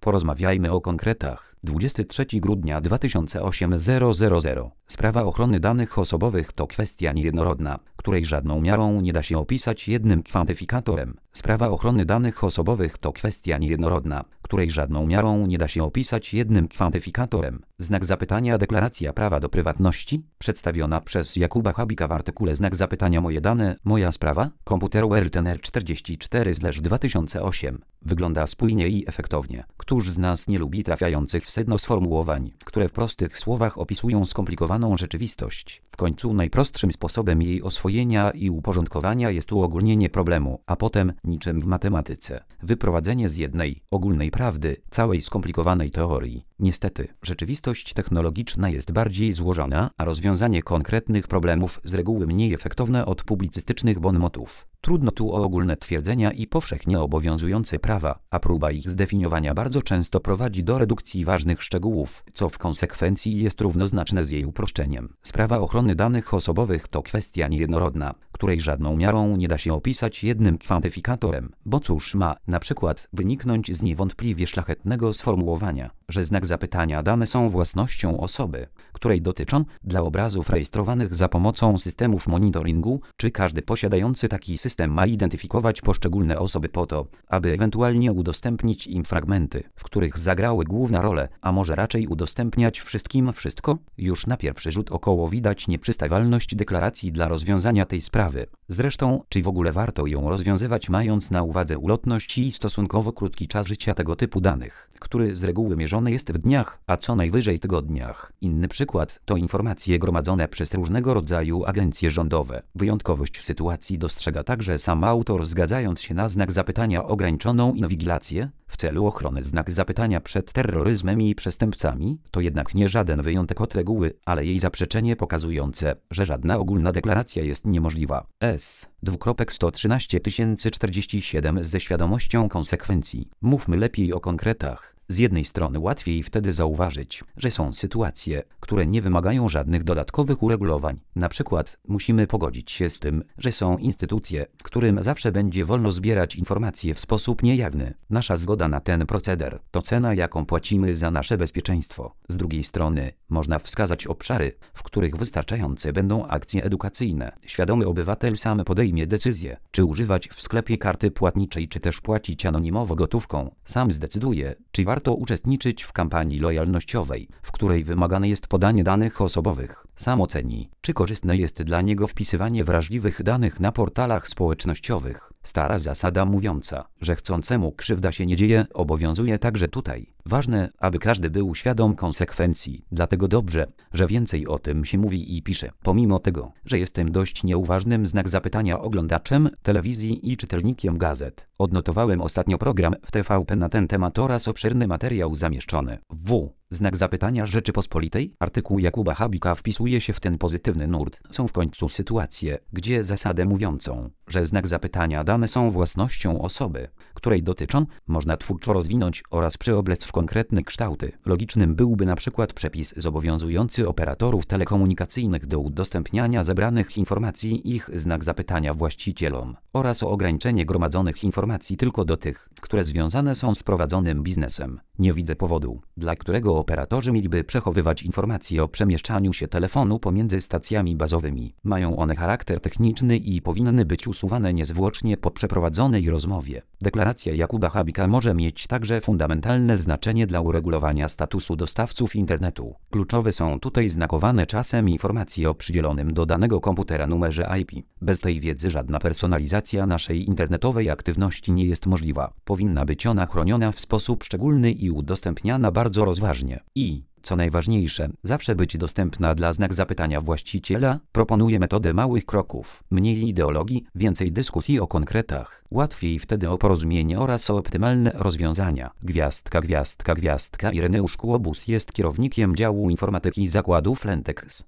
Porozmawiajmy o konkretach. 23 grudnia 2008 Sprawa ochrony danych osobowych to kwestia niejednorodna, której żadną miarą nie da się opisać jednym kwantyfikatorem. Sprawa ochrony danych osobowych to kwestia niejednorodna, której żadną miarą nie da się opisać jednym kwantyfikatorem. Znak zapytania Deklaracja prawa do prywatności, przedstawiona przez Jakuba Habika w artykule Znak zapytania Moje dane, moja sprawa, Komputer World NR 44/2008. Wygląda spójnie i efektownie. Któż z nas nie lubi trafiających w sedno sformułowań, które w prostych słowach opisują skomplikowaną rzeczywistość? W końcu najprostszym sposobem jej oswojenia i uporządkowania jest uogólnienie problemu, a potem, niczym w matematyce, wyprowadzenie z jednej, ogólnej prawdy, całej skomplikowanej teorii. Niestety, rzeczywistość technologiczna jest bardziej złożona, a rozwiązanie konkretnych problemów z reguły mniej efektowne od publicystycznych bonmotów. Trudno tu o ogólne twierdzenia i powszechnie obowiązujące prawa, a próba ich zdefiniowania bardzo często prowadzi do redukcji ważnych szczegółów, co w konsekwencji jest równoznaczne z jej uproszczeniem. Sprawa ochrony danych osobowych to kwestia niejednorodna, której żadną miarą nie da się opisać jednym kwantyfikatorem, bo cóż ma, na przykład, wyniknąć z niewątpliwie szlachetnego sformułowania, że znak zapytania dane są własnością osoby, której dotyczą, dla obrazów rejestrowanych za pomocą systemów monitoringu, czy każdy posiadający taki system ma identyfikować poszczególne osoby po to, aby ewentualnie udostępnić im fragmenty, w których zagrały główną rolę, a może raczej udostępniać wszystkim wszystko? Już na pierwszy rzut oka widać nieprzystawalność deklaracji dla rozwiązania tej sprawy. Zresztą, czy w ogóle warto ją rozwiązywać, mając na uwadze ulotność i stosunkowo krótki czas życia tego typu danych, który z reguły mierzony jest w dniach, a co najwyżej tygodniach. Inny przykład to informacje gromadzone przez różnego rodzaju agencje rządowe. Wyjątkowość sytuacji dostrzega także sam autor, zgadzając się na znak zapytania ograniczoną inwigilację w celu ochrony. Znak zapytania przed terroryzmem i przestępcami to jednak nie żaden wyjątek od reguły, ale jej zaprzeczenie pokazujące, że żadna ogólna deklaracja jest niemożliwa. S.113 ze świadomością konsekwencji. Mówmy lepiej o konkretach. Z jednej strony łatwiej wtedy zauważyć, że są sytuacje, które nie wymagają żadnych dodatkowych uregulowań. Na przykład musimy pogodzić się z tym, że są instytucje, którym zawsze będzie wolno zbierać informacje w sposób niejawny. Nasza zgoda na ten proceder to cena, jaką płacimy za nasze bezpieczeństwo. Z drugiej strony można wskazać obszary, w których wystarczające będą akcje edukacyjne. Świadomy obywatel sam podejmie decyzję, czy używać w sklepie karty płatniczej, czy też płacić anonimowo gotówką. Sam zdecyduje, czy warto uczestniczyć w kampanii lojalnościowej, w której wymagane jest podanie danych osobowych. Sam oceni, czy korzystne jest dla niego wpisywanie wrażliwych danych na portalach społecznościowych. Stara zasada mówiąca, że chcącemu krzywda się nie dzieje, obowiązuje także tutaj. Ważne, aby każdy był świadom konsekwencji. Dlatego dobrze, że więcej o tym się mówi i pisze. Pomimo tego, że jestem dość nieuważnym znak zapytania oglądaczem telewizji i czytelnikiem gazet, odnotowałem ostatnio program w TVP na ten temat oraz obszerny materiał zamieszczony w Znak zapytania Rzeczypospolitej. Artykuł Jakuba Habika wpisuje się w ten pozytywny nurt. Są w końcu sytuacje, gdzie zasadę mówiącą, że znak zapytania dane są własnością osoby, której dotyczą, można twórczo rozwinąć oraz przyoblec w konkretne kształty. Logicznym byłby na przykład przepis zobowiązujący operatorów telekomunikacyjnych do udostępniania zebranych informacji ich znak zapytania właścicielom oraz o ograniczenie gromadzonych informacji tylko do tych, które związane są z prowadzonym biznesem. Nie widzę powodu, dla którego operatorzy mieliby przechowywać informacje o przemieszczaniu się telefonu pomiędzy stacjami bazowymi. Mają one charakter techniczny i powinny być usuwane niezwłocznie po przeprowadzonej rozmowie. Deklaracja Jakuba Habika może mieć także fundamentalne znaczenie dla uregulowania statusu dostawców internetu. Kluczowe są tutaj znakowane czasem informacje o przydzielonym do danego komputera numerze IP. Bez tej wiedzy żadna personalizacja naszej internetowej aktywności nie jest możliwa. Powinna być ona chroniona w sposób szczególny i udostępniana bardzo rozważnie. I, co najważniejsze, zawsze być dostępna dla znak zapytania właściciela. Proponuję metodę małych kroków. Mniej ideologii, więcej dyskusji o konkretach. Łatwiej wtedy o porozumienie oraz o optymalne rozwiązania. Gwiazdka. Ireneusz Kłobus jest kierownikiem działu informatyki zakładu Flentex.